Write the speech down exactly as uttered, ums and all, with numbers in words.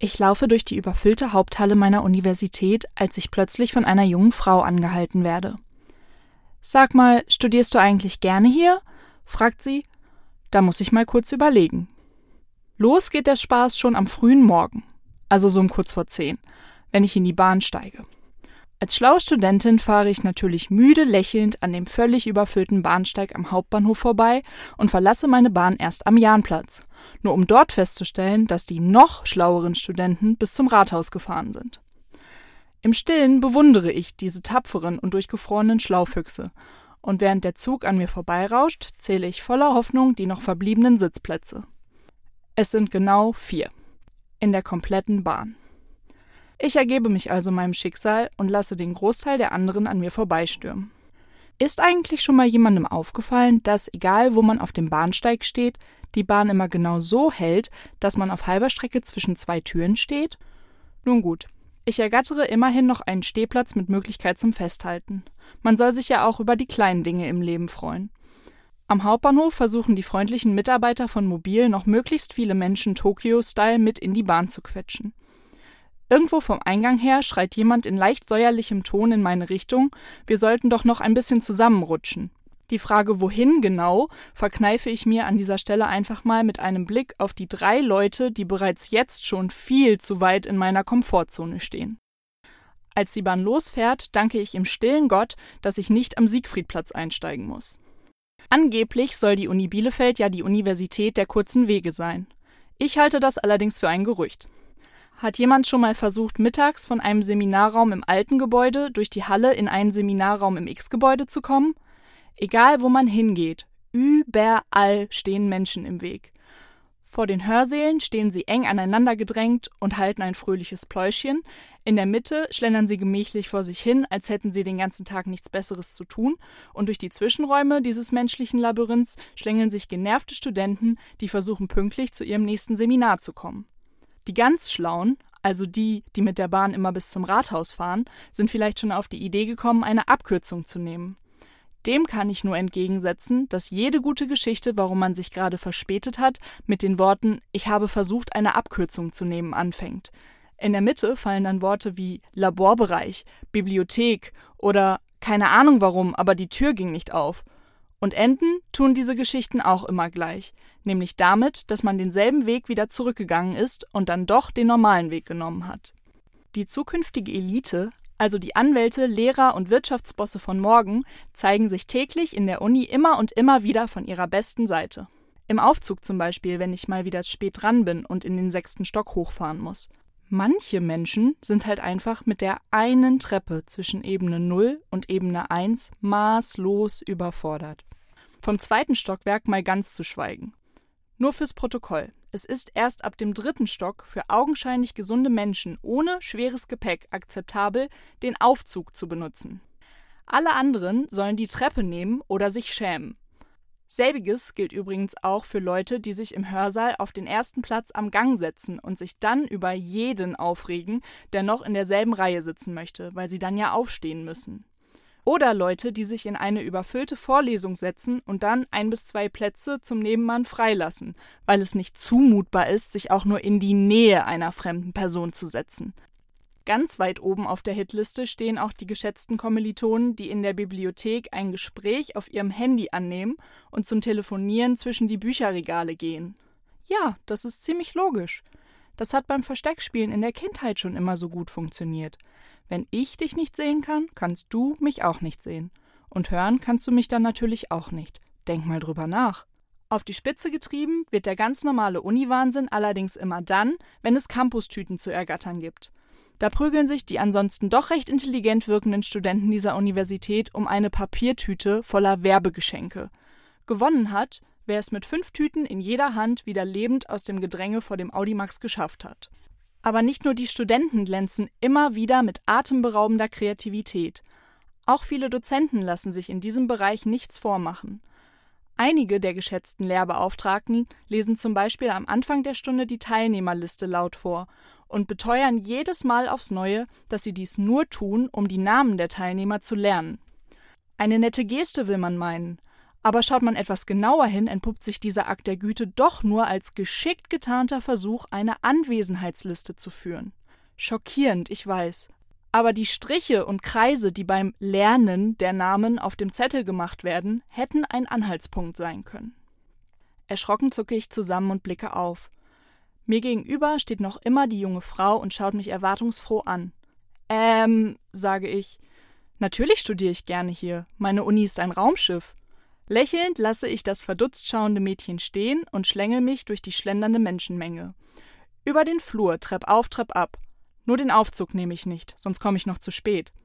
Ich laufe durch die überfüllte Haupthalle meiner Universität, als ich plötzlich von einer jungen Frau angehalten werde. »Sag mal, studierst du eigentlich gerne hier?« fragt sie. Da muss ich mal kurz überlegen. Los geht der Spaß schon am frühen Morgen, also so um kurz vor zehn, wenn ich in die Bahn steige. Als schlaue Studentin fahre ich natürlich müde lächelnd an dem völlig überfüllten Bahnsteig am Hauptbahnhof vorbei und verlasse meine Bahn erst am Jahnplatz, nur um dort festzustellen, dass die noch schlaueren Studenten bis zum Rathaus gefahren sind. Im Stillen bewundere ich diese tapferen und durchgefrorenen Schlaufüchse, und während der Zug an mir vorbeirauscht, zähle ich voller Hoffnung die noch verbliebenen Sitzplätze. Es sind genau vier. In der kompletten Bahn. Ich ergebe mich also meinem Schicksal und lasse den Großteil der anderen an mir vorbeistürmen. Ist eigentlich schon mal jemandem aufgefallen, dass, egal wo man auf dem Bahnsteig steht, die Bahn immer genau so hält, dass man auf halber Strecke zwischen zwei Türen steht? Nun gut, ich ergattere immerhin noch einen Stehplatz mit Möglichkeit zum Festhalten. Man soll sich ja auch über die kleinen Dinge im Leben freuen. Am Hauptbahnhof versuchen die freundlichen Mitarbeiter von Mobil noch möglichst viele Menschen Tokio-Style mit in die Bahn zu quetschen. Irgendwo vom Eingang her schreit jemand in leicht säuerlichem Ton in meine Richtung, wir sollten doch noch ein bisschen zusammenrutschen. Die Frage, wohin genau, verkneife ich mir an dieser Stelle einfach mal mit einem Blick auf die drei Leute, die bereits jetzt schon viel zu weit in meiner Komfortzone stehen. Als die Bahn losfährt, danke ich im stillen Gott, dass ich nicht am Siegfriedplatz einsteigen muss. Angeblich soll die Uni Bielefeld ja die Universität der kurzen Wege sein. Ich halte das allerdings für ein Gerücht. Hat jemand schon mal versucht, mittags von einem Seminarraum im alten Gebäude durch die Halle in einen Seminarraum im X-Gebäude zu kommen? Egal, wo man hingeht, überall stehen Menschen im Weg. Vor den Hörsälen stehen sie eng aneinander gedrängt und halten ein fröhliches Pläuschchen. In der Mitte schlendern sie gemächlich vor sich hin, als hätten sie den ganzen Tag nichts Besseres zu tun. Und durch die Zwischenräume dieses menschlichen Labyrinths schlängeln sich genervte Studenten, die versuchen, pünktlich zu ihrem nächsten Seminar zu kommen. Die ganz Schlauen, also die, die mit der Bahn immer bis zum Rathaus fahren, sind vielleicht schon auf die Idee gekommen, eine Abkürzung zu nehmen. Dem kann ich nur entgegensetzen, dass jede gute Geschichte, warum man sich gerade verspätet hat, mit den Worten »Ich habe versucht, eine Abkürzung zu nehmen« anfängt. In der Mitte fallen dann Worte wie Laborbereich, Bibliothek oder keine Ahnung warum, aber die Tür ging nicht auf. Und enden tun diese Geschichten auch immer gleich, nämlich damit, dass man denselben Weg wieder zurückgegangen ist und dann doch den normalen Weg genommen hat. Die zukünftige Elite, also die Anwälte, Lehrer und Wirtschaftsbosse von morgen, zeigen sich täglich in der Uni immer und immer wieder von ihrer besten Seite. Im Aufzug zum Beispiel, wenn ich mal wieder spät dran bin und in den sechsten Stock hochfahren muss. Manche Menschen sind halt einfach mit der einen Treppe zwischen Ebene null und Ebene eins maßlos überfordert. Vom zweiten Stockwerk mal ganz zu schweigen. Nur fürs Protokoll. Es ist erst ab dem dritten Stock für augenscheinlich gesunde Menschen ohne schweres Gepäck akzeptabel, den Aufzug zu benutzen. Alle anderen sollen die Treppe nehmen oder sich schämen. Selbiges gilt übrigens auch für Leute, die sich im Hörsaal auf den ersten Platz am Gang setzen und sich dann über jeden aufregen, der noch in derselben Reihe sitzen möchte, weil sie dann ja aufstehen müssen. Oder Leute, die sich in eine überfüllte Vorlesung setzen und dann ein bis zwei Plätze zum Nebenmann freilassen, weil es nicht zumutbar ist, sich auch nur in die Nähe einer fremden Person zu setzen. Ganz weit oben auf der Hitliste stehen auch die geschätzten Kommilitonen, die in der Bibliothek ein Gespräch auf ihrem Handy annehmen und zum Telefonieren zwischen die Bücherregale gehen. Ja, das ist ziemlich logisch. Das hat beim Versteckspielen in der Kindheit schon immer so gut funktioniert. Wenn ich dich nicht sehen kann, kannst du mich auch nicht sehen. Und hören kannst du mich dann natürlich auch nicht. Denk mal drüber nach. Auf die Spitze getrieben wird der ganz normale Uni-Wahnsinn allerdings immer dann, wenn es Campustüten zu ergattern gibt. Da prügeln sich die ansonsten doch recht intelligent wirkenden Studenten dieser Universität um eine Papiertüte voller Werbegeschenke. Gewonnen hat, wer es mit fünf Tüten in jeder Hand wieder lebend aus dem Gedränge vor dem Audimax geschafft hat. Aber nicht nur die Studenten glänzen immer wieder mit atemberaubender Kreativität. Auch viele Dozenten lassen sich in diesem Bereich nichts vormachen. Einige der geschätzten Lehrbeauftragten lesen zum Beispiel am Anfang der Stunde die Teilnehmerliste laut vor und beteuern jedes Mal aufs Neue, dass sie dies nur tun, um die Namen der Teilnehmer zu lernen. Eine nette Geste will man meinen, Aber schaut man etwas genauer hin, entpuppt sich dieser Akt der Güte doch nur als geschickt getarnter Versuch, eine Anwesenheitsliste zu führen. Schockierend, ich weiß. Aber die Striche und Kreise, die beim Lernen der Namen auf dem Zettel gemacht werden, hätten ein Anhaltspunkt sein können. Erschrocken zucke ich zusammen und blicke auf. Mir gegenüber steht noch immer die junge Frau und schaut mich erwartungsfroh an. Ähm, sage ich. Natürlich studiere ich gerne hier. Meine Uni ist ein Raumschiff. Lächelnd lasse ich das verdutzt schauende Mädchen stehen und schlängel mich durch die schlendernde Menschenmenge. Über den Flur, Trepp auf, Trepp ab. Nur den Aufzug nehme ich nicht, sonst komme ich noch zu spät.